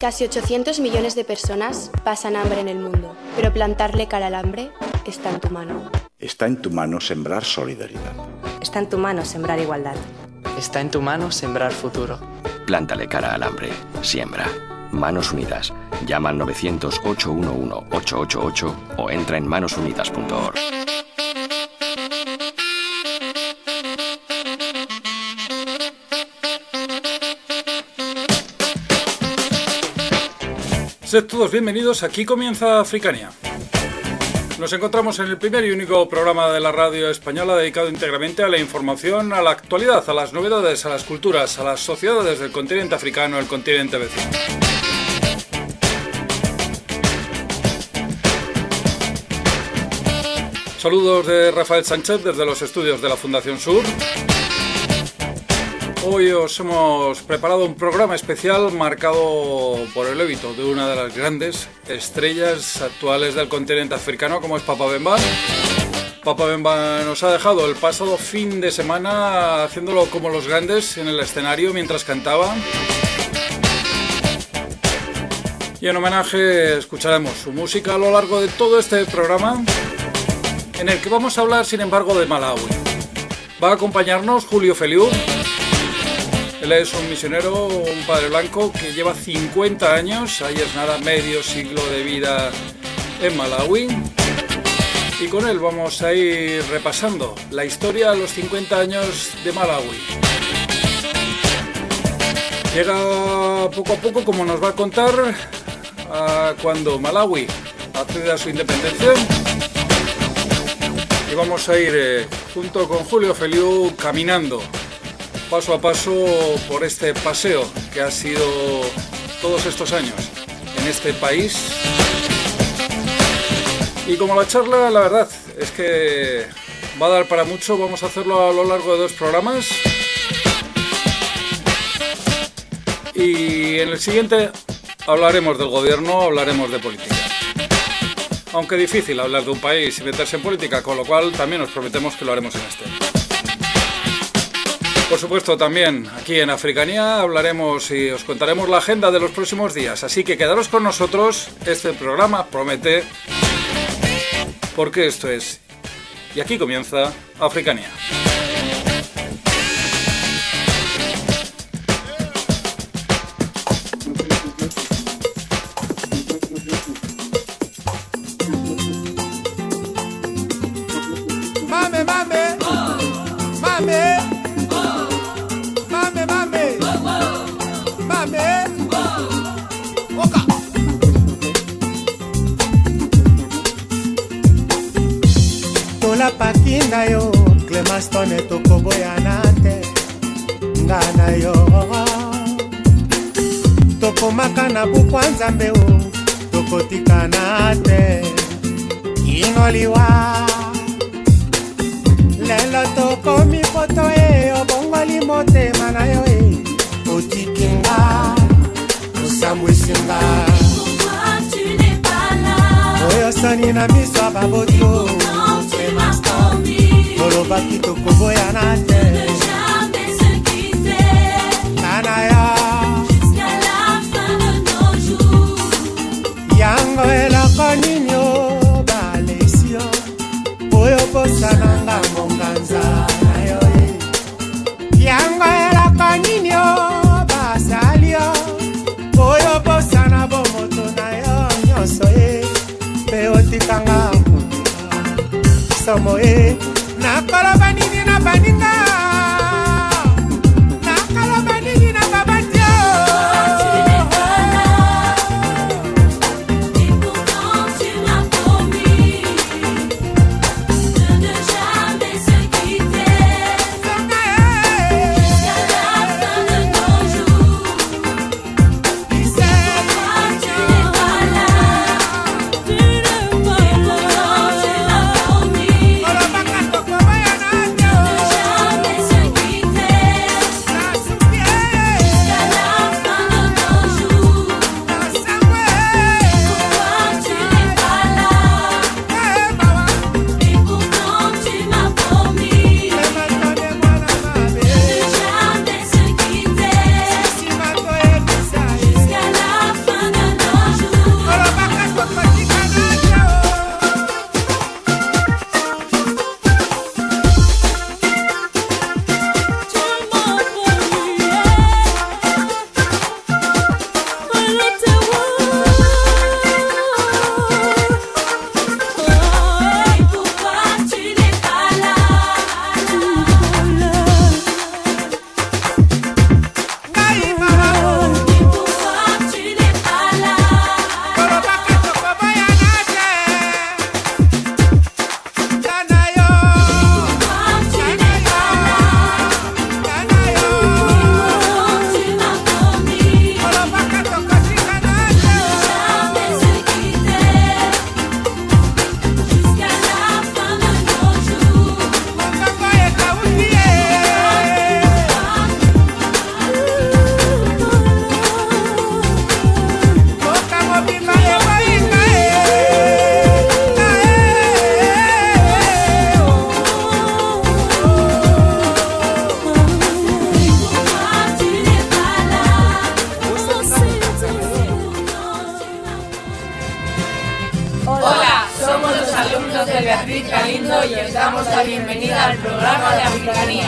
Casi 800 millones de personas pasan hambre en el mundo, pero plantarle cara al hambre está en tu mano. Está en tu mano sembrar solidaridad. Está en tu mano sembrar igualdad. Está en tu mano sembrar futuro. Plántale cara al hambre. Siembra. Manos Unidas. Llama al 900-811-888 o entra en manosunidas.org. Sed todos bienvenidos, aquí comienza Africania. Nos encontramos en el primer y único programa de la radio española dedicado íntegramente a la información, a la actualidad, a las novedades, a las culturas, a las sociedades del continente africano, el continente vecino. Saludos de Rafael Sánchez desde los estudios de la Fundación Sur. Hoy os hemos preparado un programa especial marcado por el éxito de una de las grandes estrellas actuales del continente africano, como es Papa Wemba. Papa Wemba nos ha dejado el pasado fin de semana haciéndolo como los grandes en el escenario mientras cantaba. Y en homenaje escucharemos su música a lo largo de todo este programa, en el que vamos a hablar, sin embargo, de Malawi. Va a acompañarnos Julio Feliu. Él es un misionero, un padre blanco que lleva 50 años, ahí es nada, medio siglo de vida en Malawi. Y con él vamos a ir repasando la historia de los 50 años de Malawi. Llega poco a poco, como nos va a contar, a cuando Malawi accede a su independencia. Y vamos a ir junto con Julio Feliu caminando paso a paso por este paseo que ha sido todos estos años en este país. Y como la charla, la verdad es que va a dar para mucho, vamos a hacerlo a lo largo de 2 programas. Y en el siguiente hablaremos del gobierno, hablaremos de política. Aunque difícil hablar de un país y meterse en política, con lo cual también os prometemos que lo haremos en este. Por supuesto, también aquí en Africania hablaremos y os contaremos la agenda de los próximos días. Así que quedaros con nosotros, este programa promete, porque esto es... Y aquí comienza Africania. Pakinda yo, Clemastone toko boyanate, ngana yo. Toko makana bukwanzambe o, toko tikanate, inoliwa. Lelo toko mi poto obongoli mote mana yo otikinga, osamwesinga. Pourquoi tu n'es pas là? Oyo sani na miso baboto. Ne jamais se quitter jusqu'à la fin de nos jours. Yango ela koninyo balesio oyo posananga monganza na yo. Yango ela koninyo basalio oyo posana bomoto na yo nyonso pe otikanga somo nakoloba nini na baninga nakoloba nini na babatio. Tu n'es pas là et pourtant tu m'as promis de ne jamais se quitter jusqu'à la fin de nos jours. Pourquoi tu n'es pas là et pourtant tu m'as promis soy Beatriz Galindo y os damos la bienvenida al programa de Africanía.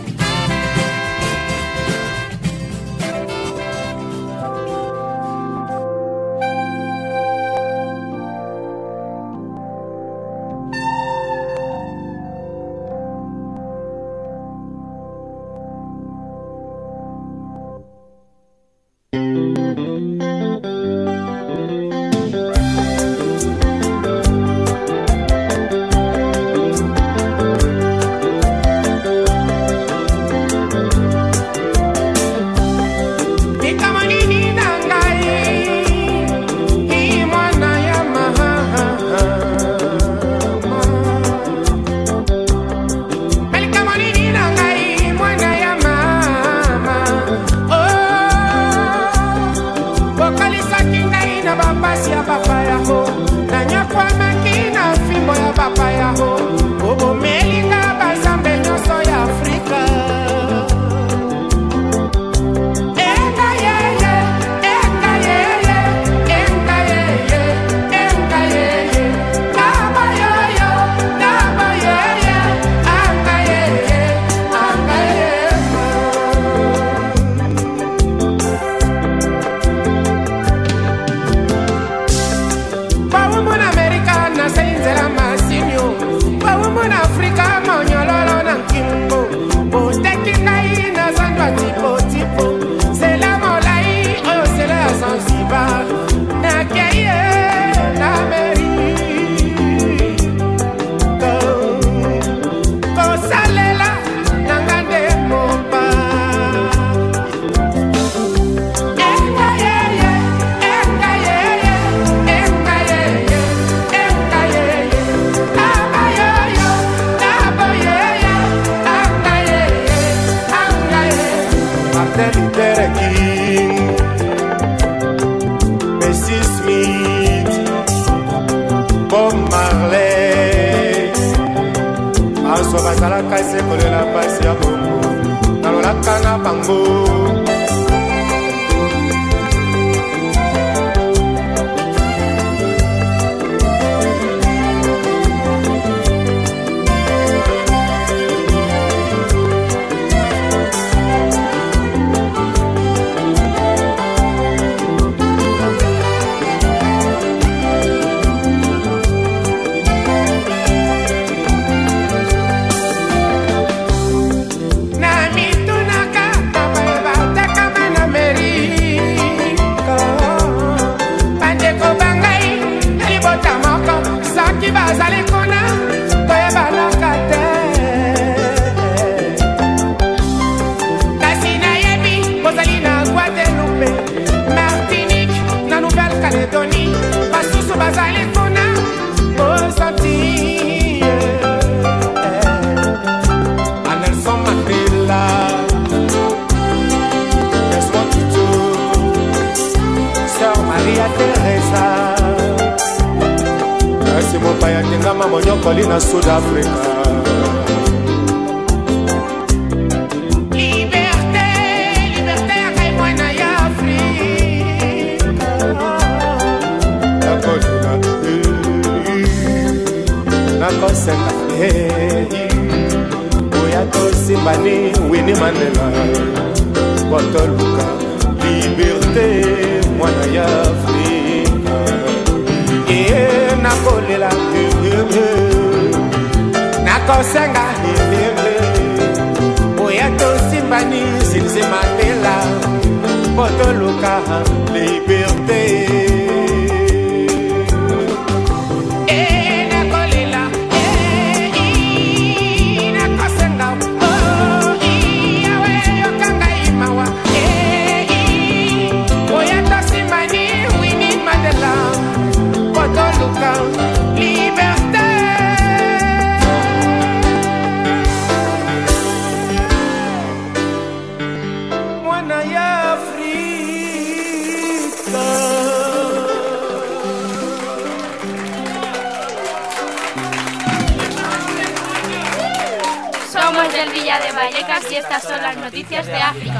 Somos del Villa de Vallecas y estas son las noticias de África.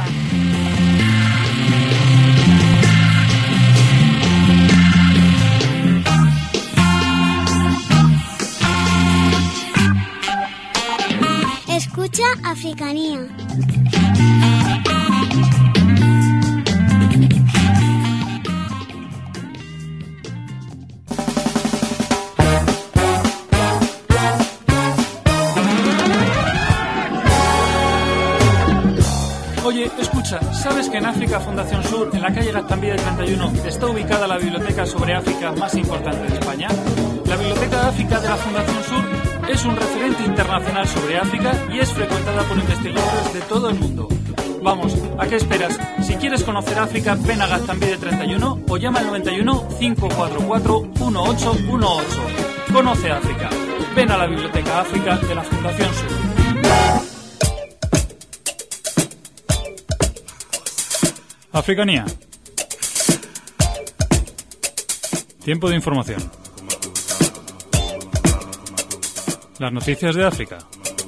Escucha Africanía. Oye, escucha, ¿sabes que en África Fundación Sur, en la calle Gaztambide 31, está ubicada la biblioteca sobre África más importante de España? La Biblioteca de África de la Fundación Sur es un referente internacional sobre África y es frecuentada por investigadores de todo el mundo. Vamos, ¿a qué esperas? Si quieres conocer África, ven a Gaztambide 31 o llama al 91 544 1818. Conoce África. Ven a la Biblioteca África de la Fundación Sur. Africanía. Tiempo de información. Las noticias de África.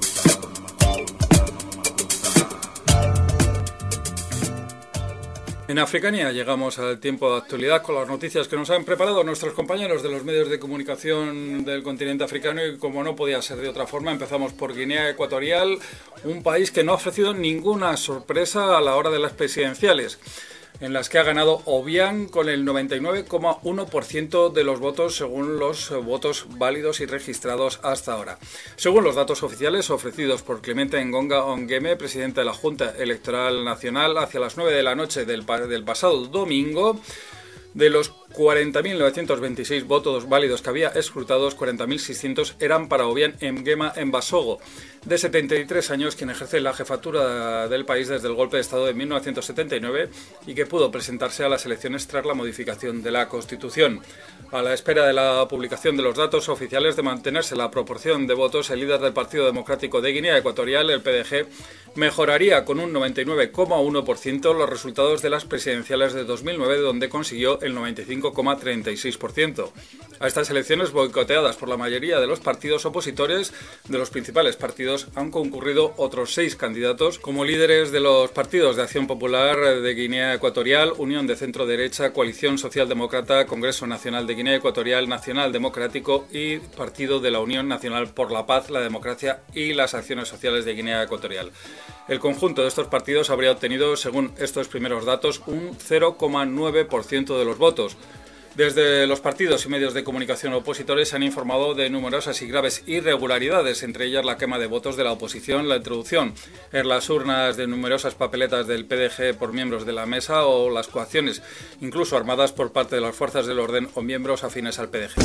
En Africanía llegamos al tiempo de actualidad con las noticias que nos han preparado nuestros compañeros de los medios de comunicación del continente africano y como no podía ser de otra forma, empezamos por Guinea Ecuatorial, un país que no ha ofrecido ninguna sorpresa a la hora de las presidenciales, en las que ha ganado Obiang con el 99,1% de los votos según los votos válidos y registrados hasta ahora. Según los datos oficiales ofrecidos por Clemente Ngonga Ongeme, presidente de la Junta Electoral Nacional, hacia las 9 de la noche del pasado domingo, de los 40.926 votos válidos que había escrutados, 40.600 eran para Obiang Nguema Mbasogo, de 73 años, quien ejerce la jefatura del país desde el golpe de Estado de 1979 y que pudo presentarse a las elecciones tras la modificación de la Constitución. A la espera de la publicación de los datos oficiales de mantenerse la proporción de votos, el líder del Partido Democrático de Guinea Ecuatorial, el PDG, mejoraría con un 99,1% los resultados de las presidenciales de 2009, donde consiguió el 95,36%. A estas elecciones boicoteadas por la mayoría de los partidos opositores de los principales partidos han concurrido otros 6 candidatos como líderes de los partidos de Acción Popular de Guinea Ecuatorial, Unión de Centro Derecha, Coalición Socialdemócrata, Congreso Nacional de Guinea Ecuatorial, Nacional Democrático y Partido de la Unión Nacional por la Paz, la Democracia y las Acciones Sociales de Guinea Ecuatorial. El conjunto de estos partidos habría obtenido, según estos primeros datos, un 0,9% de los votos. Desde los partidos y medios de comunicación opositores se han informado de numerosas y graves irregularidades, entre ellas la quema de votos de la oposición, la introducción en las urnas de numerosas papeletas del PDG por miembros de la mesa o las coacciones, incluso armadas por parte de las fuerzas del orden o miembros afines al PDG.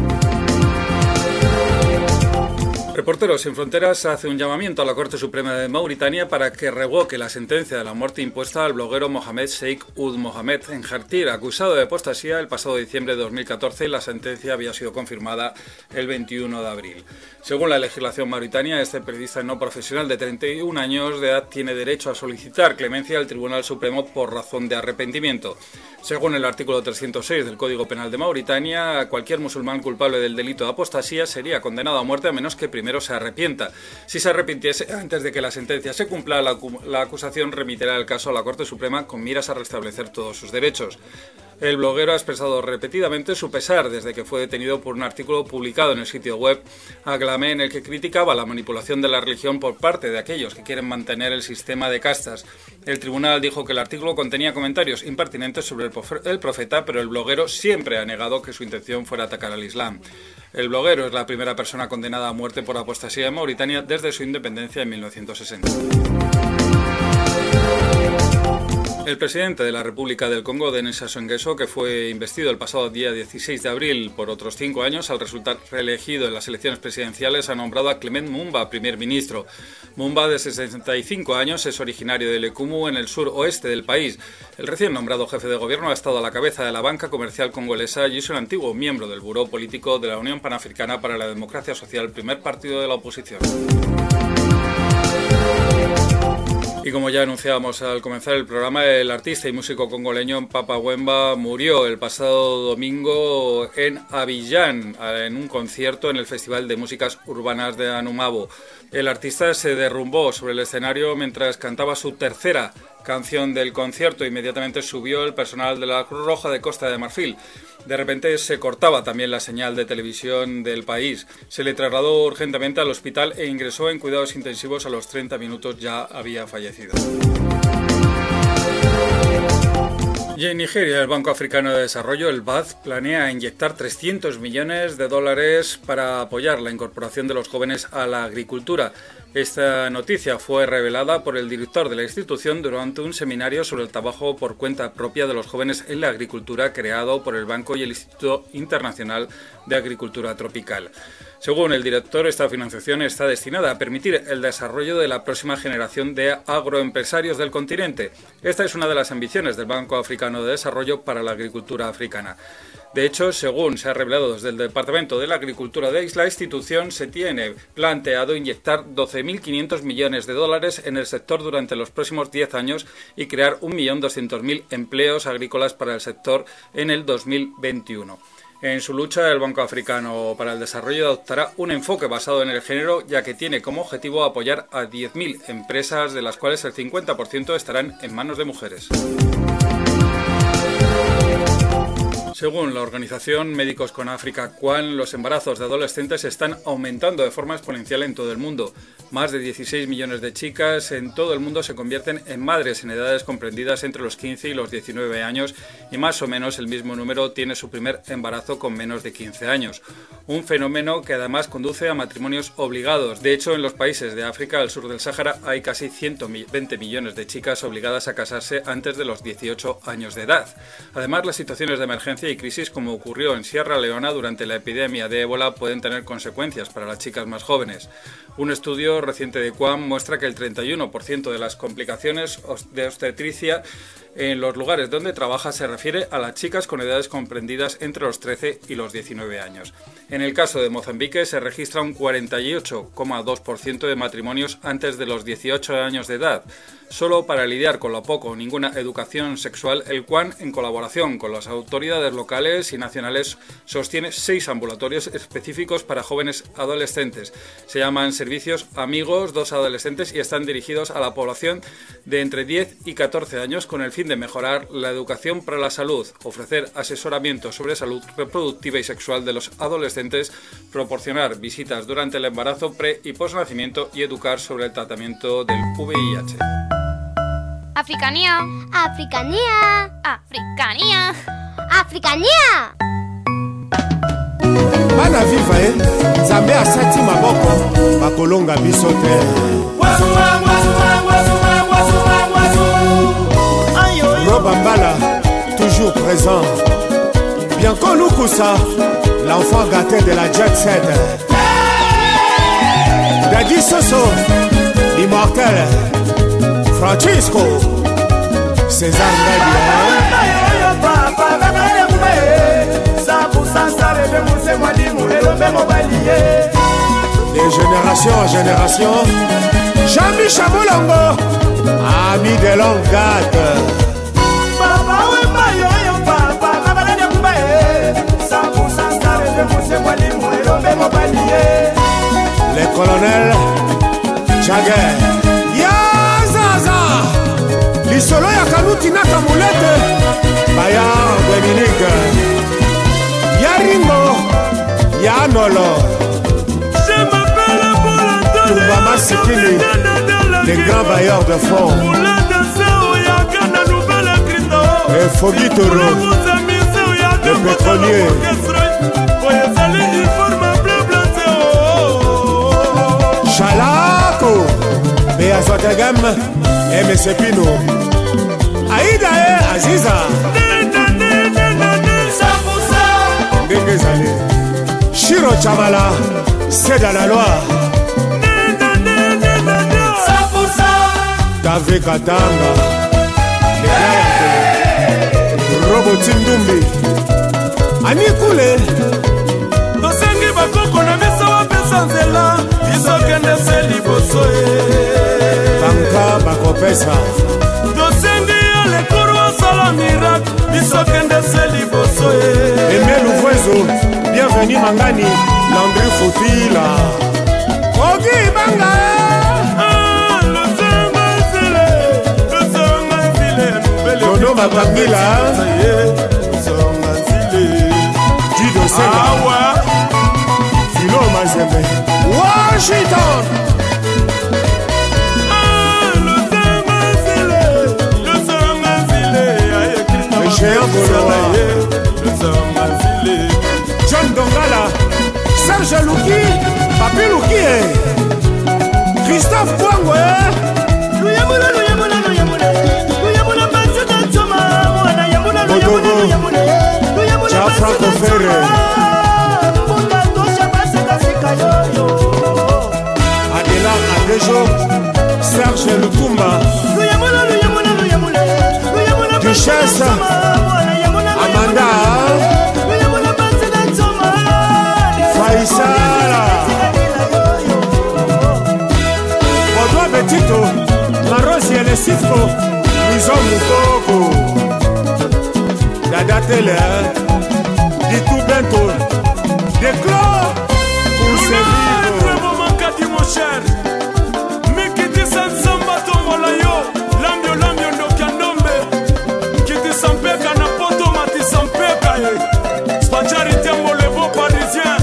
Reporteros Sin Fronteras hace un llamamiento a la Corte Suprema de Mauritania para que revoque la sentencia de la muerte impuesta al bloguero Mohamed Sheikh Ould Mohamed en Jartir, acusado de apostasía el pasado diciembre de 2014, y la sentencia había sido confirmada el 21 de abril. Según la legislación mauritania, este periodista no profesional de 31 años de edad tiene derecho a solicitar clemencia al Tribunal Supremo por razón de arrepentimiento. Según el artículo 306 del Código Penal de Mauritania, cualquier musulmán culpable del delito de apostasía sería condenado a muerte a menos que primero se arrepienta. Si se arrepintiese antes de que la sentencia se cumpla, la acusación remitirá el caso a la Corte Suprema con miras a restablecer todos sus derechos. El bloguero ha expresado repetidamente su pesar desde que fue detenido por un artículo publicado en el sitio web Aglamé, en el que criticaba la manipulación de la religión por parte de aquellos que quieren mantener el sistema de castas. El tribunal dijo que el artículo contenía comentarios impertinentes sobre el profeta, pero el bloguero siempre ha negado que su intención fuera atacar al Islam. El bloguero es la primera persona condenada a muerte por apostasía en Mauritania desde su independencia en 1960. El presidente de la República del Congo, Denis Sassou Nguesso, que fue investido el pasado día 16 de abril por otros 5 años al resultar reelegido en las elecciones presidenciales, ha nombrado a Clement Mumba primer ministro. Mumba, de 65 años, es originario de Lekumu, en el suroeste del país. El recién nombrado jefe de gobierno ha estado a la cabeza de la banca comercial congolesa y es un antiguo miembro del Buró Político de la Unión Panafricana para la Democracia Social, primer partido de la oposición. Y como ya anunciábamos al comenzar el programa, el artista y músico congoleño Papa Wemba murió el pasado domingo en Abiyán, en un concierto en el Festival de Músicas Urbanas de Anumabo. El artista se derrumbó sobre el escenario mientras cantaba su tercera canción del concierto. Inmediatamente subió el personal de la Cruz Roja de Costa de Marfil. De repente se cortaba también la señal de televisión del país. Se le trasladó urgentemente al hospital e ingresó en cuidados intensivos. A los 30 minutos ya había fallecido. Y en Nigeria, el Banco Africano de Desarrollo, el BAD, planea inyectar $300 millones para apoyar la incorporación de los jóvenes a la agricultura. Esta noticia fue revelada por el director de la institución durante un seminario sobre el trabajo por cuenta propia de los jóvenes en la agricultura creado por el Banco y el Instituto Internacional de Agricultura Tropical. Según el director, esta financiación está destinada a permitir el desarrollo de la próxima generación de agroempresarios del continente. Esta es una de las ambiciones del Banco Africano de Desarrollo para la agricultura africana. De hecho, según se ha revelado desde el Departamento de la Agricultura de la institución, se tiene planteado inyectar $12.500 millones en el sector durante los próximos 10 años y crear 1.200.000 empleos agrícolas para el sector en el 2021. En su lucha, el Banco Africano para el Desarrollo adoptará un enfoque basado en el género, ya que tiene como objetivo apoyar a 10.000 empresas, de las cuales el 50% estarán en manos de mujeres. Según la organización Médicos con África, CUAN, los embarazos de adolescentes están aumentando de forma exponencial en todo el mundo. Más de 16 millones de chicas en todo el mundo se convierten en madres en edades comprendidas entre los 15 y los 19 años y más o menos el mismo número tiene su primer embarazo con menos de 15 años. Un fenómeno que además conduce a matrimonios obligados. De hecho, en los países de África al sur del Sáhara hay casi 120 millones de chicas obligadas a casarse antes de los 18 años de edad. Además, las situaciones de emergencia y crisis, como ocurrió en Sierra Leona durante la epidemia de ébola, pueden tener consecuencias para las chicas más jóvenes. Un estudio reciente de CUAM muestra que el 31% de las complicaciones de obstetricia en los lugares donde trabaja se refiere a las chicas con edades comprendidas entre los 13 y los 19 años. En el caso de Mozambique se registra un 48,2% de matrimonios antes de los 18 años de edad. Solo para lidiar con la poco o ninguna educación sexual, el CUAN, en colaboración con las autoridades locales y nacionales, sostiene 6 ambulatorios específicos para jóvenes adolescentes. Se llaman Servicios Amigos 2 Adolescentes y están dirigidos a la población de entre 10 y 14 años con el fin de mejorar la educación para la salud, ofrecer asesoramiento sobre salud reproductiva y sexual de los adolescentes, proporcionar visitas durante el embarazo, pre- y posnacimiento y educar sobre el tratamiento del VIH. Africanía. Africanía. Africanía. Africanía. Bana viva Nzambe asati maboko bakolonga biso te. Roba Mbala, toujours présent. Bien connu Koussa, l'enfant gâté de la jet set. Daddy Soso, l'immortel. Francisco, César de génération en génération, Jean-Michel Moulongo, ami de longue date. Les colonels Jagger, Lisolo ya Kanuti Naka Moulette, Bayard Dominique, Yaringo, Yanolo, je m'appelle Paul Toubama Sikini, les grands bailleurs de fonds, et Fogui Toro, le pétrolier. Chalako, Beazotagam, M.S. Pino, Aïda et Aziza, Ndengezale, Shiro Chamala, c'est dans la loi. Davé Katanga, Robotin Dumbi, Anikule, Dosengi Bakoko na mesa wa pesa nzela, Isokende seli bosoe. Tanka Bakopesa, Dosengi ale kuru sala miracle, Isokende seli bosoe. Aimé Louvoiseau, bienvenue Mangani, Landry Foutila, Ogi Banga. Pardon Mapangila Dido Senga Philo Mazembe Washington Géant Goloa John Dongala Serge Louki Papi Louki Christophe Kwango Bodogo Jean-Franco Ferre Adela Adejo Serge Lutumba Duchesse Amanda Faisala Baudouin Betito Marosi et les Sifo Luison Moukoko Dada Tele Dit tout bientôt Des clos pour se vivre Vraiment Kati mon cher Mais qui dit ça Samba Tombola yo Lambio Lambio Ndokandombe Qui dit Sampeka na poto Mati Sampeka Spachari Tembo le beau parisien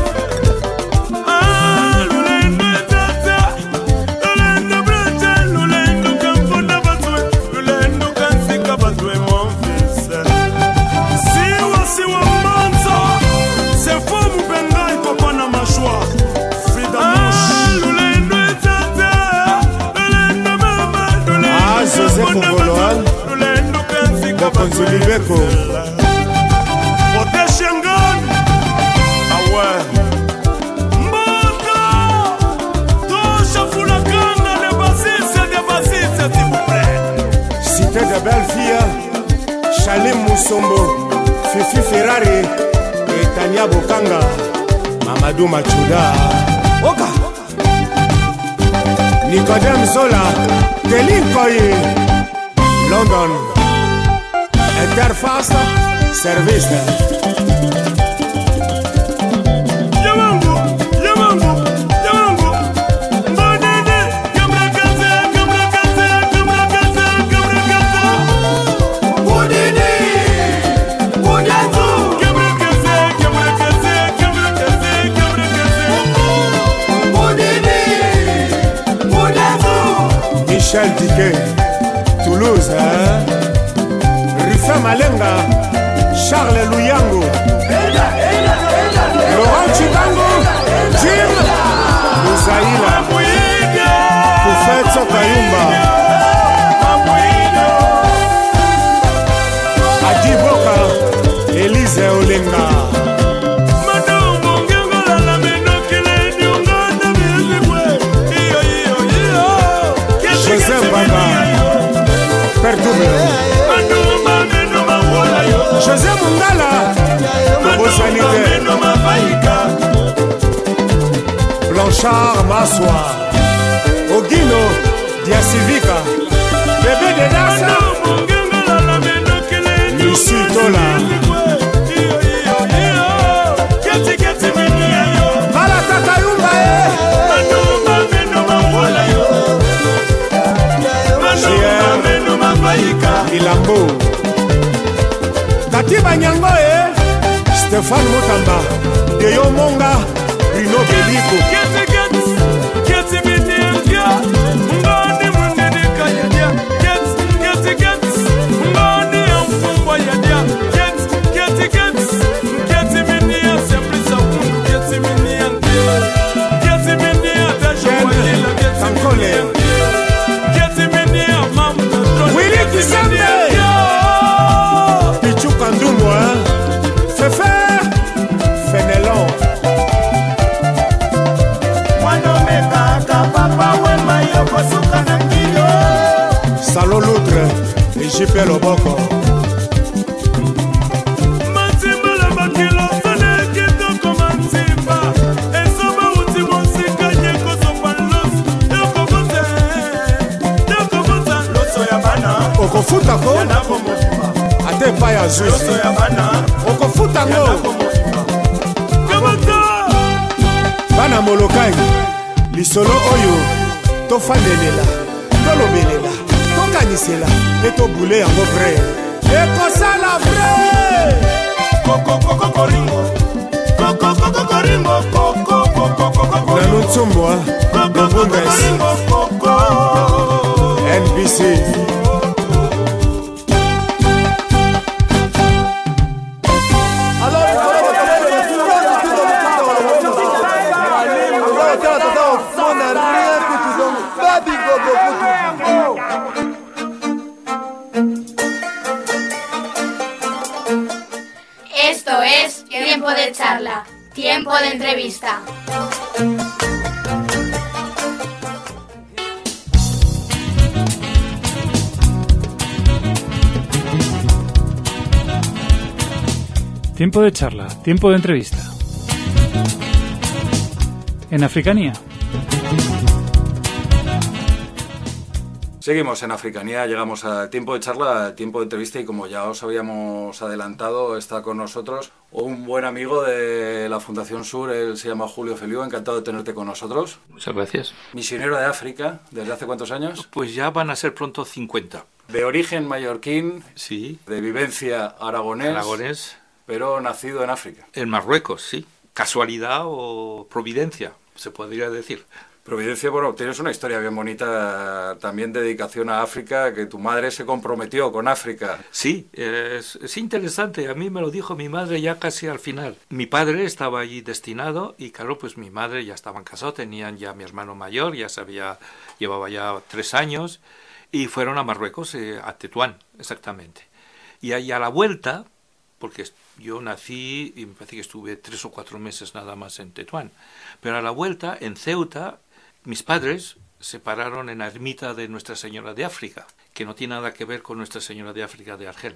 Konzulibeko Pote Shengon Awe Mbota Tosha Fulakanga Le bassiste s'il vous plaît Cité de belles filles Chalim Moussombo Fifi Ferrari Et Tania Bokanga Mamadou Machuda Oka Nicodème Zola Delinkoye London Interface Service Yamango Mbonene Kamrakate Mbonene Mbonyato Mbonene Michel Diquet Toulouse Rufin Malenga Charles Luyango Laurent Chibango Jim Mousaïla Koufet Sokayumba Adi Boka Élise Olenga José Mbaba Père Double José Mungala Togo Sanitaire Blanchard Massoua Ogino Diasivica Bébé de Nasa Lucie Tola Malatata Yumba Ilambo Katiba Nyango Stéphane Motamba Deyo Monga Bruno Beliko Salo l'autre et j'y fais le boko. Okofuta ko ate pa ya zuzi okofuta ngo bana molokai lisolo oyo tofandelela tolobelela tokanisela e tobule yango vrai ekosala vrai nano ntsumbo bebundes NBC Esto es Tiempo de Charla, Tiempo de Entrevista. Tiempo de charla, tiempo de entrevista. En Africanía. Seguimos en Africanía, llegamos a tiempo de charla, tiempo de entrevista y como ya os habíamos adelantado, está con nosotros un buen amigo de la Fundación Sur, él se llama Julio Feliu, encantado de tenerte con nosotros. Muchas gracias. Misionero de África, ¿desde hace cuántos años? Pues ya van a ser pronto 50. De origen mallorquín, sí. De vivencia aragonés, pero nacido en África. En Marruecos, sí. Casualidad o providencia, se podría decir. Providencia, bueno, tienes una historia bien bonita, también dedicación a África, que tu madre se comprometió con África. Sí, es interesante, a mí me lo dijo mi madre ya casi al final. Mi padre estaba allí destinado y claro, pues mi madre ya estaban casados, tenían ya mi hermano mayor, llevaba ya 3 años y fueron a Marruecos, a Tetuán, exactamente. Y ahí a la vuelta, porque yo nací y me parece que estuve 3 o 4 meses nada más en Tetuán, pero a la vuelta, en Ceuta, mis padres se pararon en la ermita de Nuestra Señora de África, que no tiene nada que ver con Nuestra Señora de África de Argel.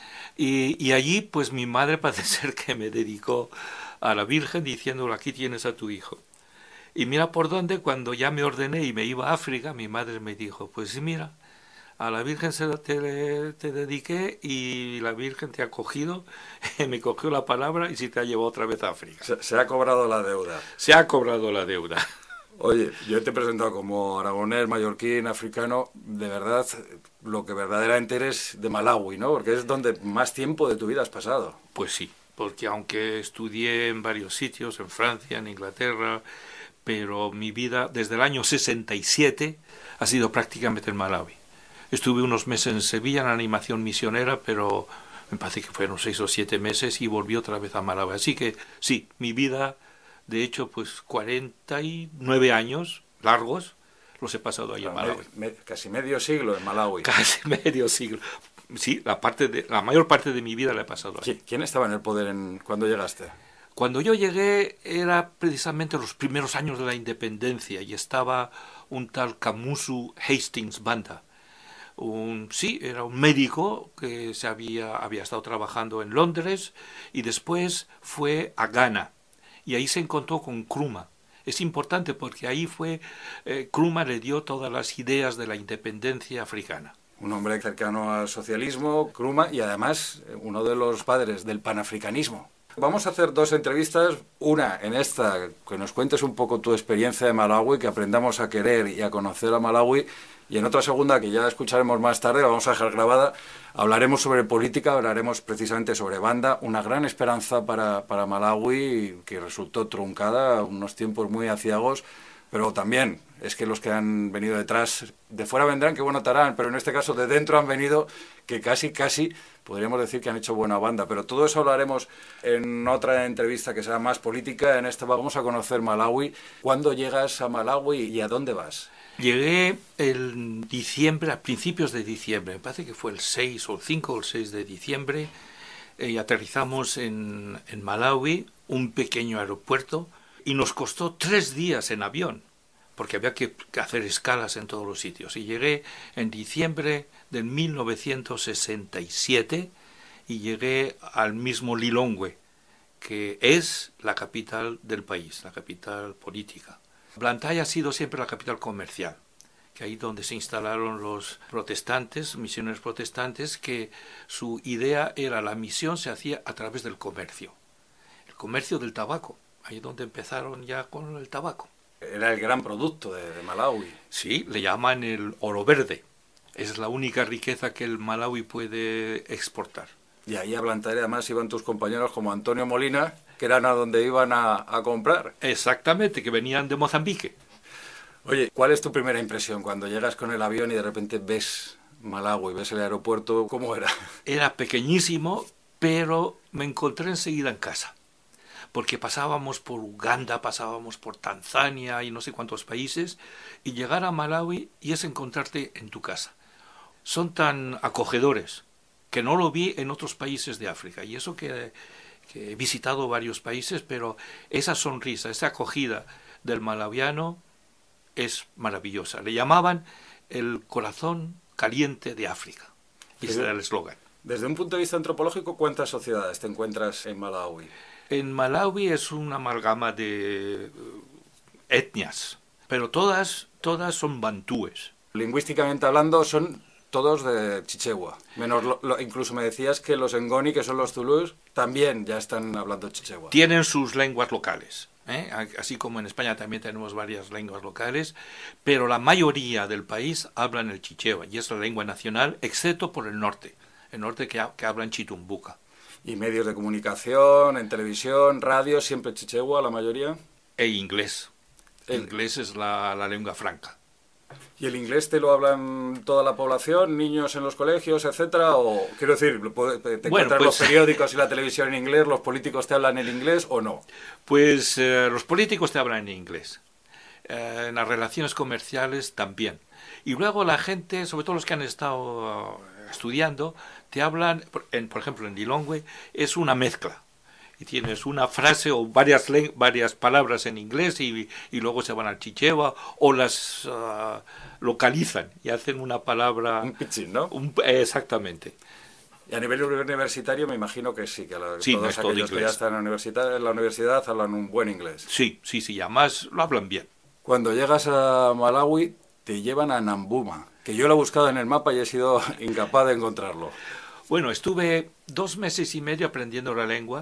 Y allí, pues mi madre parece ser que me dedicó a la Virgen diciéndole, aquí tienes a tu hijo. Y mira por dónde, cuando ya me ordené y me iba a África, mi madre me dijo, pues sí, mira, a la Virgen te dediqué y la Virgen te ha cogido, me cogió la palabra y se te ha llevado otra vez a África. Se ha cobrado la deuda. Se ha cobrado la deuda. Oye, yo te he presentado como aragonés, mallorquín, africano, de verdad, lo que verdaderamente eres de Malawi, ¿no? Porque es donde más tiempo de tu vida has pasado. Pues sí, porque aunque estudié en varios sitios, en Francia, en Inglaterra, pero mi vida desde el año 67 ha sido prácticamente en Malawi. Estuve unos meses en Sevilla en animación misionera, pero me parece que fueron 6 o 7 meses y volví otra vez a Malawi. Así que sí, mi vida... De hecho, pues 49 años largos los he pasado ahí en Malawi. Casi medio siglo en Malawi. Casi medio siglo. Sí, la mayor parte de mi vida la he pasado ahí. ¿Quién estaba en el poder cuando llegaste? Cuando yo llegué era precisamente los primeros años de la independencia y estaba un tal Kamuzu Hastings Banda. Era un médico que había estado trabajando en Londres y después fue a Ghana. Y ahí se encontró con Nkrumah. Es importante porque ahí Nkrumah le dio todas las ideas de la independencia africana. Un hombre cercano al socialismo, Nkrumah, y además uno de los padres del panafricanismo. Vamos a hacer 2 entrevistas, una en esta, que nos cuentes un poco tu experiencia de Malawi, que aprendamos a querer y a conocer a Malawi, y en otra segunda, que ya escucharemos más tarde, la vamos a dejar grabada, hablaremos sobre política, hablaremos precisamente sobre Banda, una gran esperanza para Malawi, que resultó truncada, unos tiempos muy aciagos, pero también es que los que han venido detrás, de fuera vendrán, que bueno estarán, pero en este caso de dentro han venido, que casi podríamos decir que han hecho buena Banda, pero todo eso hablaremos en otra entrevista que será más política. En esta vamos a conocer Malawi. ¿Cuándo llegas a Malawi y a dónde vas? Llegué en diciembre, a principios de diciembre, me parece que fue el 6 o el 5 o el 6 de diciembre, y aterrizamos en Malawi, un pequeño aeropuerto, y nos costó 3 días en avión, porque había que hacer escalas en todos los sitios. Y llegué en diciembre de 1967 y llegué al mismo Lilongwe, que es la capital del país, la capital política. Blantyre ha sido siempre la capital comercial, que ahí donde se instalaron los protestantes, misioneros protestantes, que su idea era la misión se hacía a través del comercio del tabaco, ahí donde empezaron ya con el tabaco. Era el gran producto de Malawi. Sí, le llaman el oro verde. Es la única riqueza que el Malawi puede exportar. Y ahí a Blantyre además iban tus compañeros como Antonio Molina, que eran a donde iban a comprar. Exactamente, que venían de Mozambique. Oye, ¿cuál es tu primera impresión cuando llegas con el avión y de repente ves Malawi, ves el aeropuerto? ¿Cómo era? Era pequeñísimo, pero me encontré enseguida en casa. Porque pasábamos por Uganda, pasábamos por Tanzania y no sé cuántos países, y llegar a Malawi y es encontrarte en tu casa. Son tan acogedores que no lo vi en otros países de África. Y eso que he visitado varios países, pero esa sonrisa, esa acogida del malawiano es maravillosa. Le llamaban el corazón caliente de África. Y ese era el eslogan. Desde un punto de vista antropológico, ¿cuántas sociedades te encuentras en Malawi? En Malawi es una amalgama de etnias, pero todas son bantúes. Lingüísticamente hablando, son todos de chichewa. Menos incluso me decías que los ngoni, que son los zulúes, también ya están hablando chichewa. Tienen sus lenguas locales, ¿eh? Así como en España también tenemos varias lenguas locales, pero la mayoría del país hablan el chichewa, y es la lengua nacional, excepto por el norte que hablan chitumbuca. ¿Y medios de comunicación, en televisión, radio, siempre chichewa, la mayoría? E inglés. Inglés es la lengua franca. ¿Y el inglés te lo hablan toda la población, niños en los colegios, etcétera? O quiero decir, ¿te encuentras los periódicos y la televisión en inglés, los políticos te hablan en inglés o no? Pues los políticos te hablan en inglés. En las relaciones comerciales también. Y luego la gente, sobre todo los que han estado estudiando, te hablan, por ejemplo en Lilongwe, es una mezcla. Y tienes una frase o varias palabras en inglés y luego se van al chichewa o las localizan y hacen una palabra... Un pitching, ¿no? Exactamente. Y a nivel universitario me imagino que sí, que sí, todos no aquellos que ya están en la universidad hablan un buen inglés. Sí, y además lo hablan bien. Cuando llegas a Malawi te llevan a Nambuma, que yo lo he buscado en el mapa y he sido incapaz de encontrarlo. Bueno, estuve 2 meses y medio aprendiendo la lengua.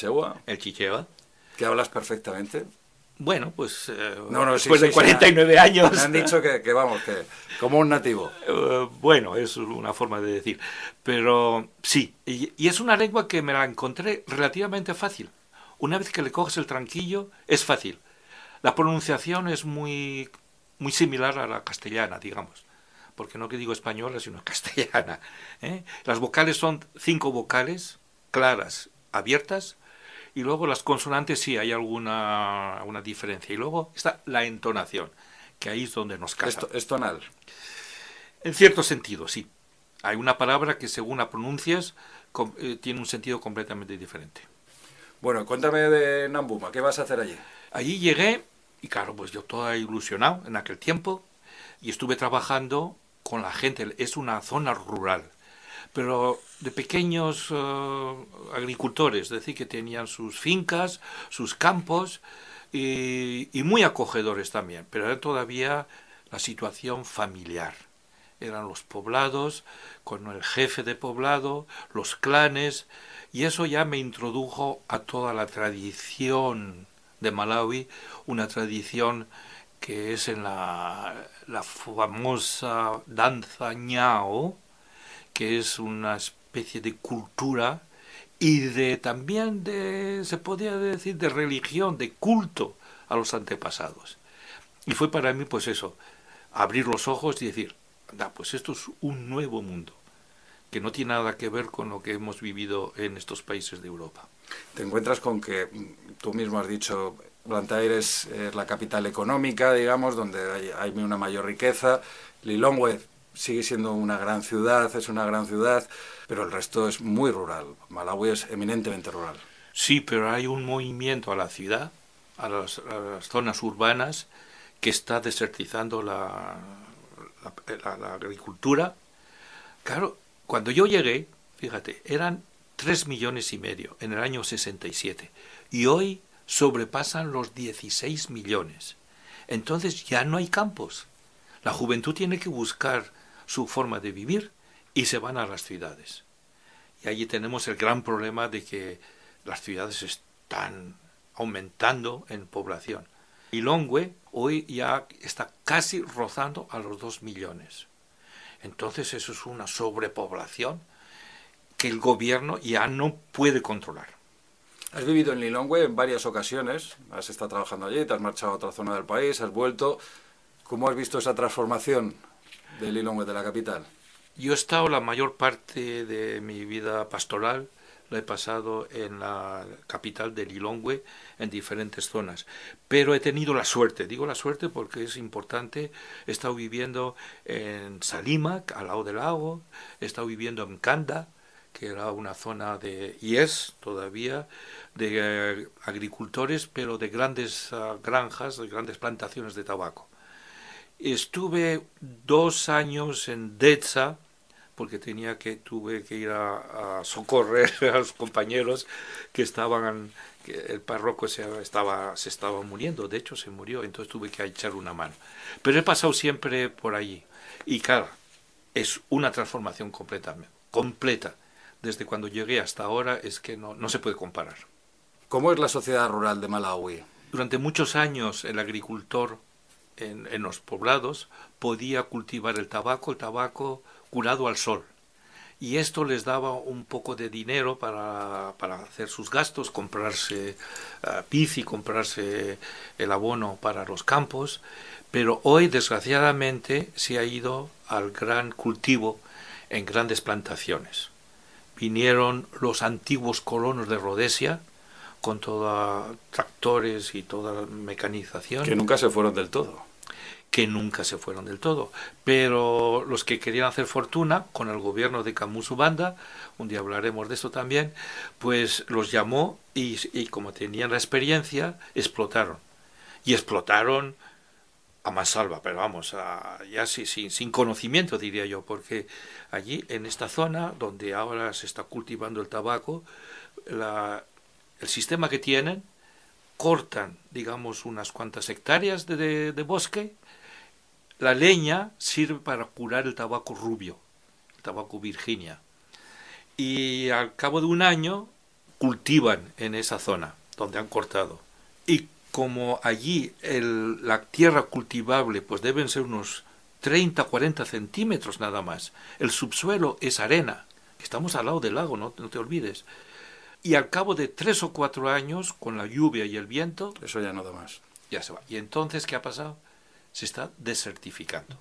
El chichewa. ¿Que hablas perfectamente? Bueno, pues después de 49 años... Me han dicho que como un nativo. Bueno, es una forma de decir. Pero sí, y es una lengua que me la encontré relativamente fácil. Una vez que le coges el tranquillo, es fácil. La pronunciación es muy similar a la castellana, digamos. Porque no que digo española, sino castellana. Las vocales son 5 vocales, claras, abiertas, y luego las consonantes sí hay alguna diferencia. Y luego está la entonación, que ahí es donde nos casa. ¿Es tonal? En cierto sentido, sí. Hay una palabra que según la pronuncias tiene un sentido completamente diferente. Bueno, cuéntame de Nambuma, ¿qué vas a hacer allí? Allí llegué, y claro, pues yo todo ilusionado en aquel tiempo, y estuve trabajando con la gente. Es una zona rural, pero de pequeños agricultores, es decir, que tenían sus fincas, sus campos, y muy acogedores también, pero era todavía la situación familiar. Eran los poblados, con el jefe de poblado, los clanes, y eso ya me introdujo a toda la tradición de Malawi, una tradición que es en la famosa danza ñao, que es una especie de cultura y también se podría decir, de religión, de culto a los antepasados. Y fue para mí, pues eso, abrir los ojos y decir, pues esto es un nuevo mundo, que no tiene nada que ver con lo que hemos vivido en estos países de Europa. Te encuentras con que, tú mismo has dicho, Blantyre es la capital económica, digamos, donde hay una mayor riqueza. Lilongwe sigue siendo una gran ciudad, pero el resto es muy rural. Malawi es eminentemente rural. Sí, pero hay un movimiento a la ciudad, a las zonas urbanas, que está desertizando la agricultura. Claro, cuando yo llegué, fíjate, eran 3,5 millones en el año 67, y hoy sobrepasan los 16 millones. Entonces ya no hay campos. La juventud tiene que buscar su forma de vivir y se van a las ciudades. Y allí tenemos el gran problema de que las ciudades están aumentando en población. Lilongwe hoy ya está casi rozando a los 2 millones. Entonces eso es una sobrepoblación que el gobierno ya no puede controlar. Has vivido en Lilongwe en varias ocasiones, has estado trabajando allí, te has marchado a otra zona del país, has vuelto. ¿Cómo has visto esa transformación de Lilongwe, de la capital? Yo he estado la mayor parte de mi vida pastoral, la he pasado en la capital de Lilongwe, en diferentes zonas. Pero he tenido la suerte, digo la suerte porque es importante, he estado viviendo en Salima, al lado del lago, he estado viviendo en Kanda, que era una zona de, y es todavía, de agricultores, pero de grandes granjas, de grandes plantaciones de tabaco. Estuve 2 años en Dedza, porque tuve que ir a socorrer a los compañeros que estaban, que el párroco se estaba muriendo, de hecho se murió, entonces tuve que echar una mano. Pero he pasado siempre por allí, y claro, es una transformación completa. Desde cuando llegué hasta ahora es que no se puede comparar. ¿Cómo es la sociedad rural de Malawi? Durante muchos años el agricultor en los poblados podía cultivar el tabaco curado al sol. Y esto les daba un poco de dinero para hacer sus gastos, comprarse bici, comprarse el abono para los campos. Pero hoy, desgraciadamente, se ha ido al gran cultivo en grandes plantaciones. Vinieron los antiguos colonos de Rhodesia, con toda tractores y toda mecanización. Que nunca se fueron del todo. Pero los que querían hacer fortuna con el gobierno de Kamuzu Banda, un día hablaremos de esto también, pues los llamó y como tenían la experiencia, explotaron. Y explotaron a mansalva, pero vamos, ya sin conocimiento diría yo, porque allí en esta zona donde ahora se está cultivando el tabaco, el sistema que tienen, cortan, digamos, unas cuantas hectáreas de bosque. La leña sirve para curar el tabaco rubio, el tabaco Virginia. Y al cabo de un año cultivan en esa zona donde han cortado. Y como allí la tierra cultivable pues deben ser unos 30-40 centímetros nada más. El subsuelo es arena. Estamos al lado del lago, no te olvides. Y al cabo de 3 o 4 años, con la lluvia y el viento... Eso ya no da más. Ya se va. Y entonces, ¿qué ha pasado? Se está desertificando.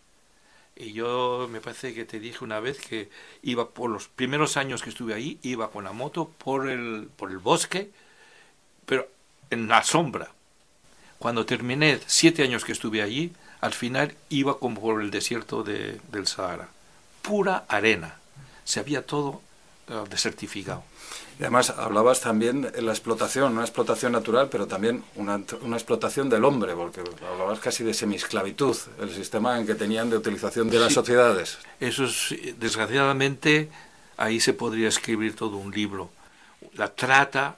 Y yo me parece que te dije una vez que iba por los primeros años que estuve ahí, iba con la moto por el bosque, pero en la sombra. Cuando terminé 7 años que estuve allí, al final iba como por el desierto del Sahara. Pura arena. Se había todo desertificado. Y además hablabas también de la explotación, una explotación natural, pero también una explotación del hombre, porque hablabas casi de semiesclavitud, el sistema en que tenían de utilización de las sociedades. Eso es, desgraciadamente, ahí se podría escribir todo un libro. La trata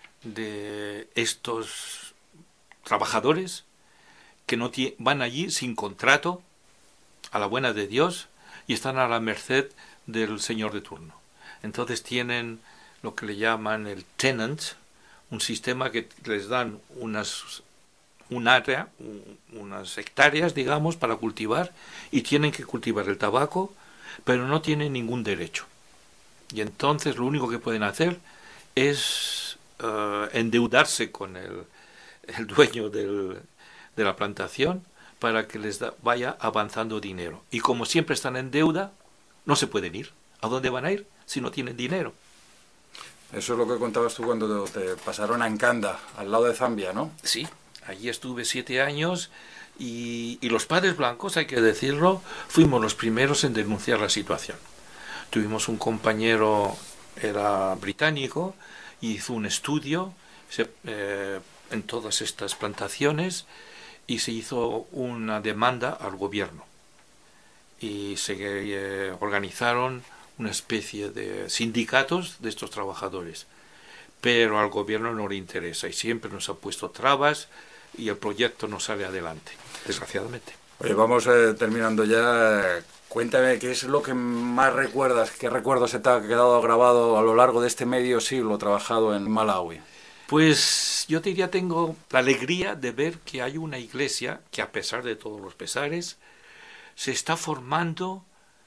de estos trabajadores que van allí sin contrato, a la buena de Dios, y están a la merced del señor de turno. Entonces tienen lo que le llaman el tenant, un sistema que les dan un área, unas hectáreas, digamos, para cultivar, y tienen que cultivar el tabaco, pero no tienen ningún derecho. Y entonces lo único que pueden hacer es endeudarse con el dueño de la plantación para que les vaya avanzando dinero. Y como siempre están en deuda, no se pueden ir. ¿A dónde van a ir si no tienen dinero? Eso es lo que contabas tú cuando te pasaron a Nkanda, al lado de Zambia, ¿no? Sí, allí estuve 7 años y los padres blancos, hay que decirlo, fuimos los primeros en denunciar la situación. Tuvimos un compañero, era británico, y hizo un estudio en todas estas plantaciones y se hizo una demanda al gobierno. Y se organizaron una especie de sindicatos de estos trabajadores, pero al gobierno no le interesa y siempre nos ha puesto trabas y el proyecto no sale adelante, desgraciadamente. Oye, vamos terminando ya. Cuéntame, ¿qué es lo que más recuerdas? ¿Qué recuerdos se te ha quedado grabado a lo largo de este medio siglo trabajado en Malawi? Pues yo te diría, tengo la alegría de ver que hay una iglesia que, a pesar de todos los pesares, se está formando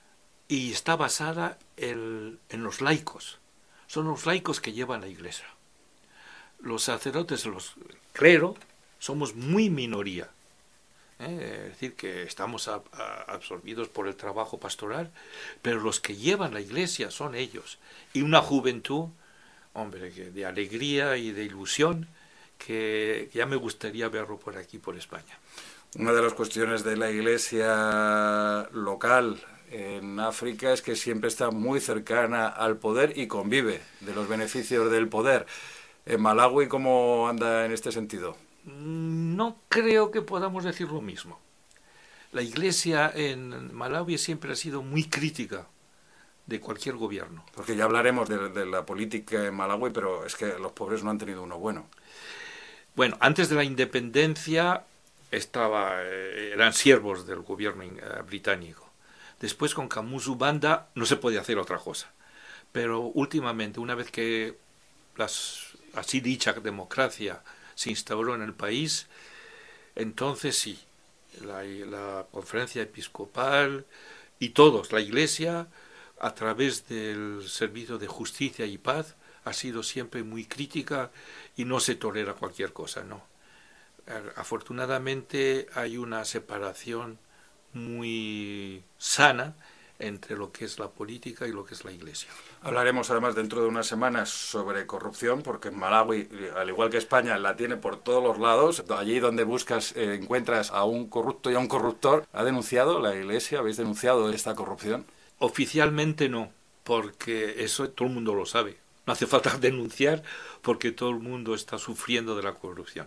y está basada en los laicos. Son los laicos que llevan la iglesia. Los sacerdotes, los clero, somos muy minoría. Es decir, que estamos absorbidos por el trabajo pastoral, pero los que llevan la iglesia son ellos. Y una juventud, hombre, de alegría y de ilusión, que ya me gustaría verlo por aquí, por España. Una de las cuestiones de la iglesia local en África es que siempre está muy cercana al poder y convive de los beneficios del poder. ¿En Malawi cómo anda en este sentido? No creo que podamos decir lo mismo. La iglesia en Malawi siempre ha sido muy crítica de cualquier gobierno. Porque ya hablaremos de la política en Malawi, pero es que los pobres no han tenido uno bueno. Bueno, antes de la independencia eran siervos del gobierno británico. Después con Kamuzu Banda no se podía hacer otra cosa. Pero últimamente, una vez que la así dicha democracia se instauró en el país, entonces sí, la conferencia episcopal y todos, la iglesia, a través del servicio de justicia y paz, ha sido siempre muy crítica y no se tolera cualquier cosa, no. Afortunadamente hay una separación muy sana entre lo que es la política y lo que es la iglesia. Hablaremos además dentro de unas semanas sobre corrupción, porque en Malawi, al igual que España, la tiene por todos los lados. Allí donde buscas, encuentras a un corrupto y a un corruptor. ¿Ha denunciado la iglesia? ¿Habéis denunciado esta corrupción? Oficialmente no, porque eso todo el mundo lo sabe. No hace falta denunciar porque todo el mundo está sufriendo de la corrupción.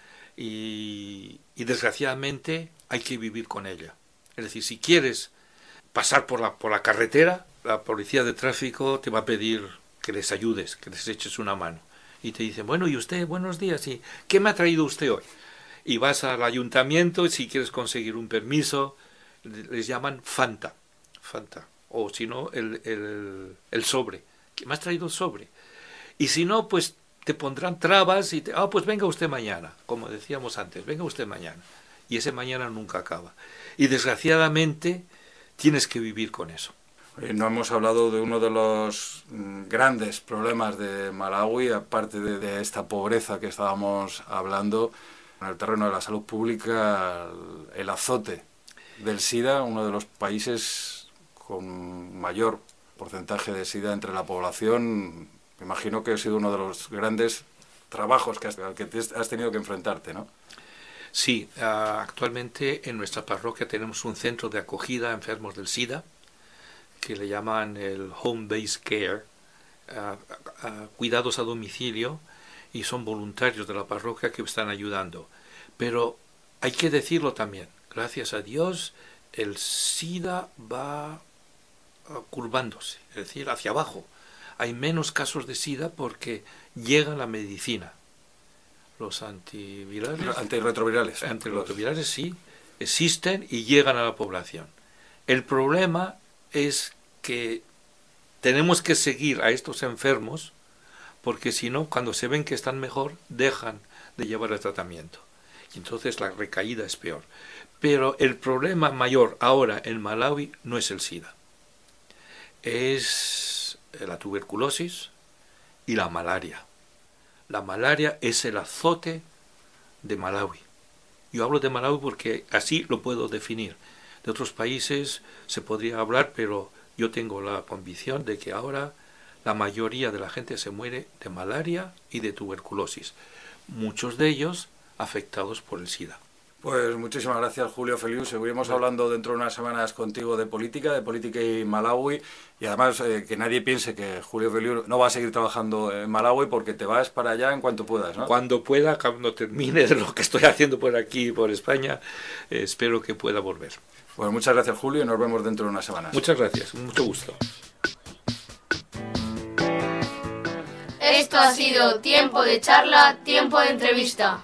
Y desgraciadamente hay que vivir con ella. Es decir, si quieres pasar por la carretera, la policía de tráfico te va a pedir que les ayudes, que les eches una mano. Y te dicen, bueno, ¿y usted? Buenos días. ¿Y qué me ha traído usted hoy? Y vas al ayuntamiento y si quieres conseguir un permiso, les llaman Fanta. O si no, el sobre. ¿Qué me has traído el sobre? Y si no, pues te pondrán trabas y pues venga usted mañana. Como decíamos antes, venga usted mañana. Y ese mañana nunca acaba. Y desgraciadamente tienes que vivir con eso. No hemos hablado de uno de los grandes problemas de Malawi, aparte de esta pobreza que estábamos hablando, en el terreno de la salud pública, el azote del SIDA, uno de los países con mayor porcentaje de SIDA entre la población. Me imagino que ha sido uno de los grandes trabajos al que has tenido que enfrentarte, ¿no? Sí, actualmente en nuestra parroquia tenemos un centro de acogida a enfermos del SIDA, que le llaman el Home Based Care, cuidados a domicilio, y son voluntarios de la parroquia que están ayudando. Pero hay que decirlo también, gracias a Dios, el SIDA va curvándose, es decir, hacia abajo. Hay menos casos de SIDA porque llega la medicina. Los antirretrovirales sí, existen y llegan a la población. El problema es que tenemos que seguir a estos enfermos porque si no, cuando se ven que están mejor, dejan de llevar el tratamiento. Y entonces la recaída es peor. Pero el problema mayor ahora en Malawi no es el SIDA. Es la tuberculosis y la malaria. La malaria es el azote de Malawi. Yo hablo de Malawi porque así lo puedo definir. De otros países se podría hablar, pero yo tengo la convicción de que ahora la mayoría de la gente se muere de malaria y de tuberculosis. Muchos de ellos afectados por el SIDA. Pues muchísimas gracias, Julio Feliu. Seguiremos hablando dentro de unas semanas contigo de política y Malawi. Y además que nadie piense que Julio Feliu no va a seguir trabajando en Malawi porque te vas para allá en cuanto puedas, ¿no? Cuando pueda, cuando termine de lo que estoy haciendo por aquí, por España, espero que pueda volver. Pues muchas gracias, Julio, y nos vemos dentro de unas semanas. Muchas gracias, mucho gusto. Esto ha sido Tiempo de Charla, Tiempo de Entrevista.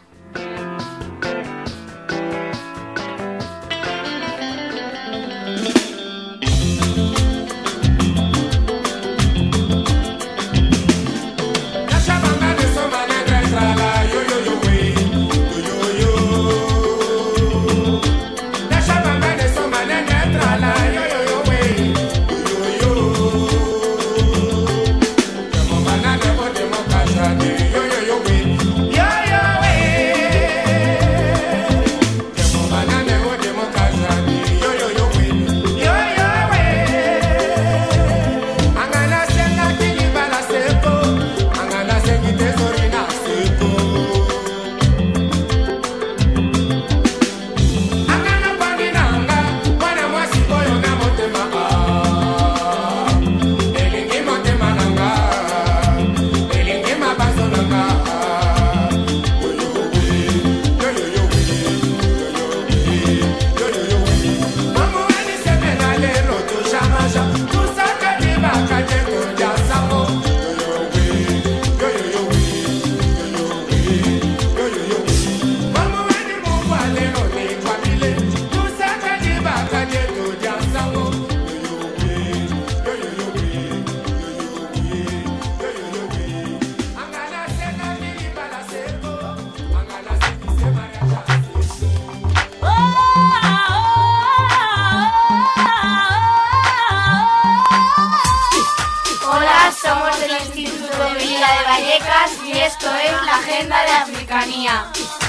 agenda de Africanía.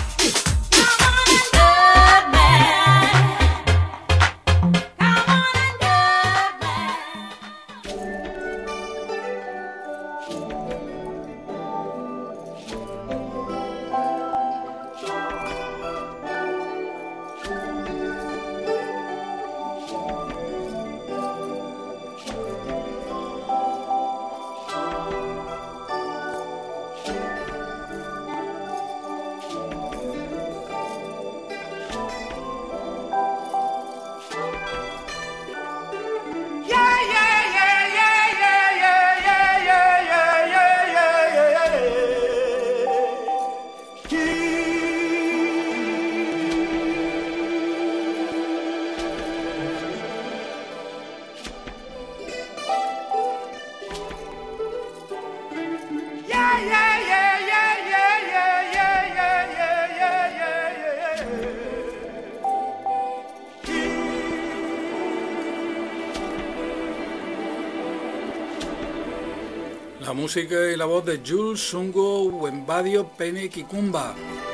La música y la voz de Jules Sungo Wembadio Pene Kikumba.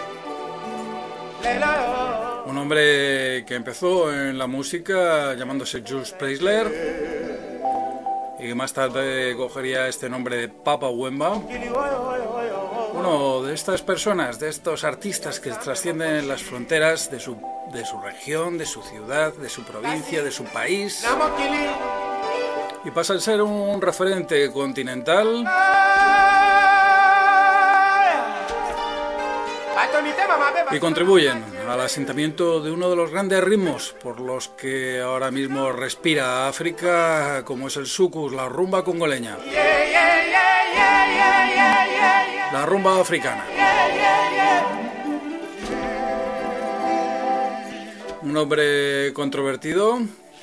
Un hombre que empezó en la música llamándose Jules Preisler y que más tarde cogería este nombre de Papa Wemba. Uno de estas personas, de estos artistas que trascienden las fronteras de su región, de su ciudad, de su provincia, de su país, y pasa a ser un referente continental y contribuyen al asentamiento de uno de los grandes ritmos por los que ahora mismo respira África, como es el soukous, la rumba congoleña, la rumba africana. Un hombre controvertido,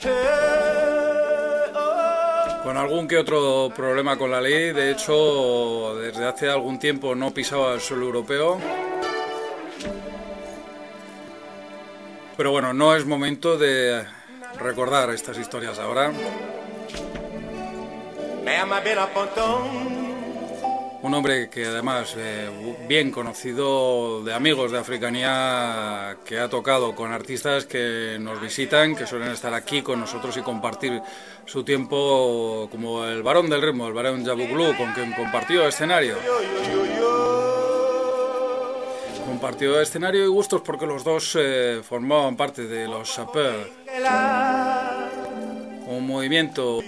con algún que otro problema con la ley. De hecho, desde hace algún tiempo no pisaba el suelo europeo. Pero bueno, no es momento de recordar estas historias ahora. Un hombre que además, bien conocido de amigos de Africanía, que ha tocado con artistas que nos visitan, que suelen estar aquí con nosotros y compartir su tiempo, como el varón del ritmo, el varón Jabuglou, con quien compartió escenario. Compartió escenario y gustos porque los dos formaban parte de los Sapeurs, un movimiento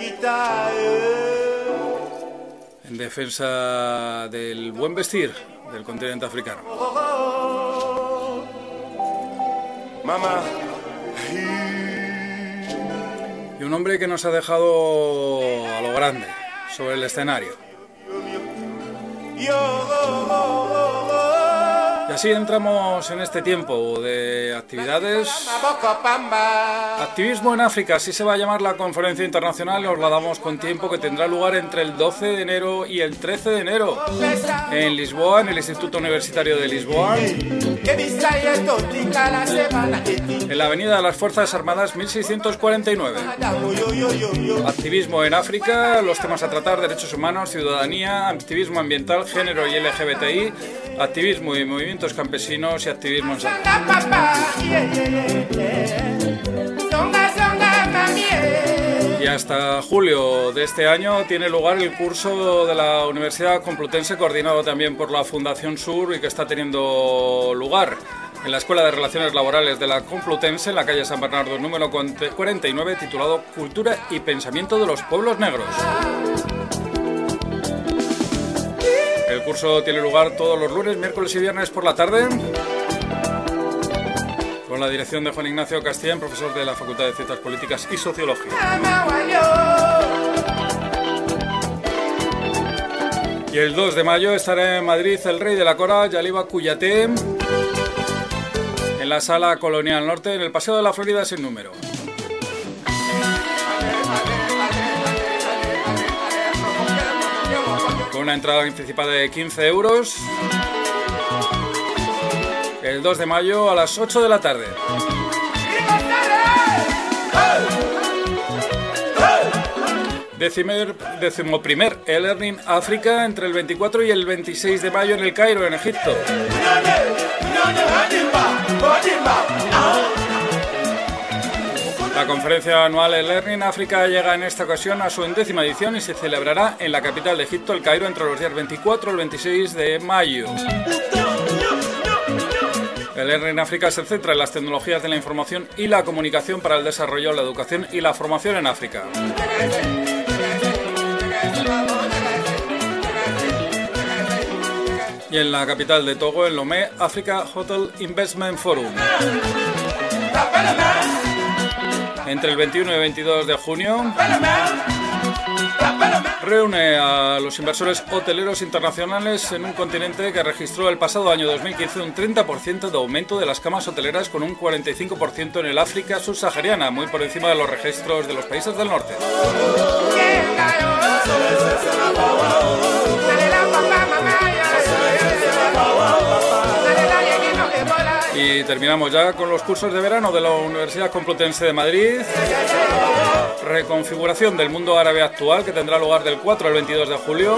en defensa del buen vestir del continente africano. Y un hombre que nos ha dejado a lo grande sobre el escenario. Y así entramos en este tiempo de actividades. Activismo en África, así se va a llamar la conferencia internacional, y os la damos con tiempo, que tendrá lugar entre el 12 de enero y el 13 de enero en Lisboa, en el Instituto Universitario de Lisboa, en la Avenida de las Fuerzas Armadas 1649. Activismo en África, los temas a tratar: derechos humanos, ciudadanía, activismo ambiental, género y LGBTI, activismo y movimientos campesinos y activismo en salud. Y hasta julio de este año tiene lugar el curso de la Universidad Complutense, coordinado también por la Fundación Sur, y que está teniendo lugar en la Escuela de Relaciones Laborales de la Complutense, en la calle San Bernardo número 49, titulado Cultura y Pensamiento de los Pueblos Negros. El curso tiene lugar todos los lunes, miércoles y viernes por la tarde, con la dirección de Juan Ignacio Castillán, profesor de la Facultad de Ciencias Políticas y Sociología. Y el 2 de mayo estará en Madrid el rey de la Cora, Yaliba Kouyaté, en la Sala Colonial Norte, en el Paseo de la Florida sin número. Con una entrada anticipada de 15 euros. El 2 de mayo a las 8 de la tarde. 11º e-Learning África entre el 24 y el 26 de mayo en el Cairo, en Egipto. La conferencia anual e-Learning África llega en esta ocasión a su 10ª edición y se celebrará en la capital de Egipto, el Cairo, entre los días 24 y el 26 de mayo. El e-Learning África se centra en las tecnologías de la información y la comunicación para el desarrollo, la educación y la formación en África. Y en la capital de Togo, en Lomé, Africa Hotel Investment Forum. Entre el 21 y el 22 de junio reúne a los inversores hoteleros internacionales en un continente que registró el pasado año 2015 un 30% de aumento de las camas hoteleras, con un 45% en el África subsahariana, muy por encima de los registros de los países del norte. Y terminamos ya con los cursos de verano de la Universidad Complutense de Madrid. Reconfiguración del mundo árabe actual, que tendrá lugar del 4 al 22 de julio.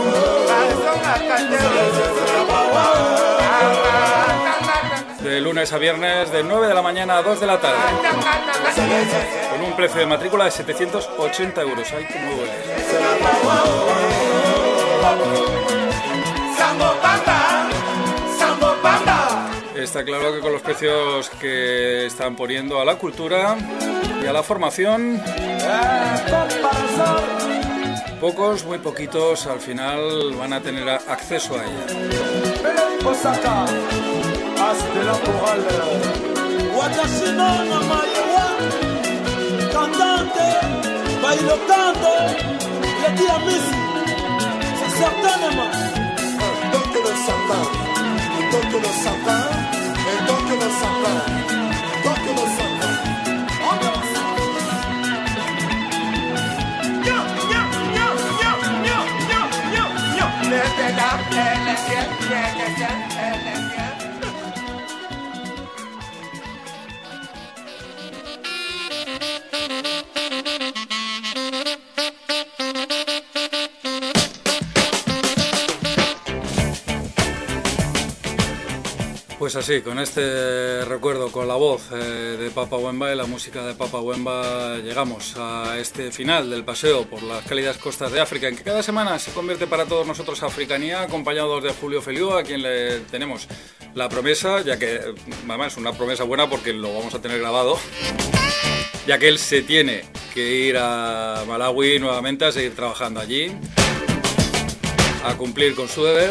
De lunes a viernes, de 9 de la mañana a 2 de la tarde. Con un precio de matrícula de 780 euros. ¡Ay, qué muy bueno! Está claro que con los precios que están poniendo a la cultura y a la formación, pocos, muy poquitos, al final van a tener acceso a ella. Pues así, con este recuerdo, con la voz de Papa Wemba y la música de Papa Wemba, llegamos a este final del paseo por las cálidas costas de África, en que cada semana se convierte para todos nosotros Africanía, acompañados de Julio Feliu, a quien le tenemos la promesa, ya que además es una promesa buena porque lo vamos a tener grabado, ya que él se tiene que ir a Malawi nuevamente a seguir trabajando allí, a cumplir con su deber.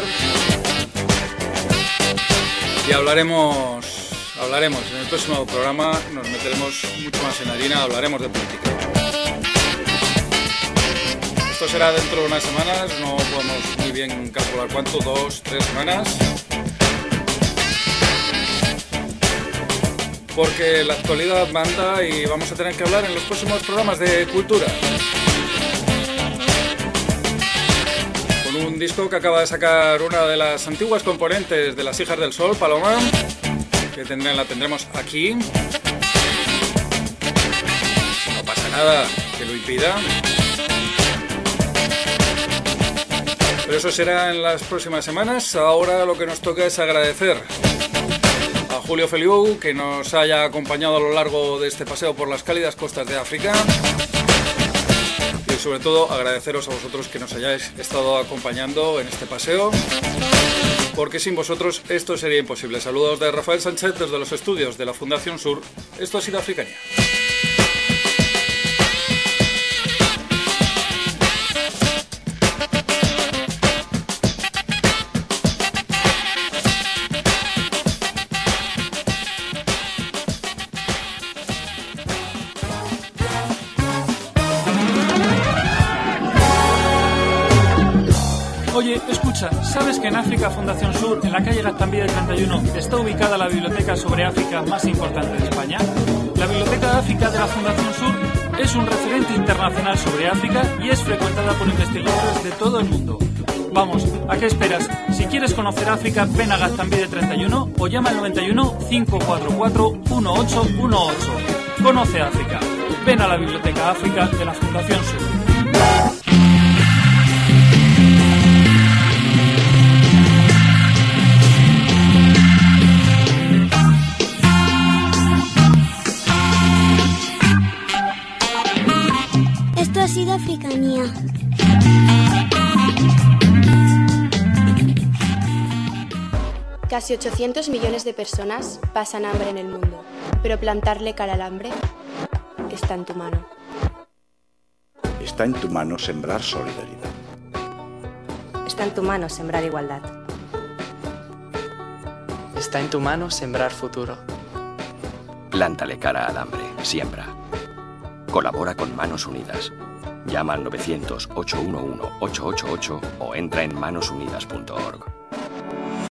Y hablaremos en el próximo programa, nos meteremos mucho más en harina, hablaremos de política. Esto será dentro de unas semanas, no podemos muy bien calcular cuánto, 2, 3 semanas. Porque la actualidad manda y vamos a tener que hablar en los próximos programas de cultura. Un disco que acaba de sacar una de las antiguas componentes de Las Hijas del Sol, Paloma, que la tendremos aquí. No pasa nada que lo impida. Pero eso será en las próximas semanas. Ahora lo que nos toca es agradecer a Julio Feliu que nos haya acompañado a lo largo de este paseo por las cálidas costas de África. Y sobre todo agradeceros a vosotros que nos hayáis estado acompañando en este paseo, porque sin vosotros esto sería imposible. Saludos de Rafael Sánchez desde los estudios de la Fundación Sur. Esto ha sido Africanía. Oye, escucha, ¿sabes que en África Fundación Sur, en la calle Gaztambide 31, está ubicada la biblioteca sobre África más importante de España? La Biblioteca de África de la Fundación Sur es un referente internacional sobre África y es frecuentada por investigadores de todo el mundo. Vamos, ¿a qué esperas? Si quieres conocer África, ven a Gaztambide 31 o llama al 91 544 1818. Conoce África. Ven a la Biblioteca África de la Fundación Sur. Casi 800 millones de personas pasan hambre en el mundo, pero plantarle cara al hambre está en tu mano. Está en tu mano sembrar solidaridad. Está en tu mano sembrar igualdad. Está en tu mano sembrar futuro. Plántale cara al hambre, siembra. Colabora con Manos Unidas. Llama al 900-811-888 o entra en manosunidas.org.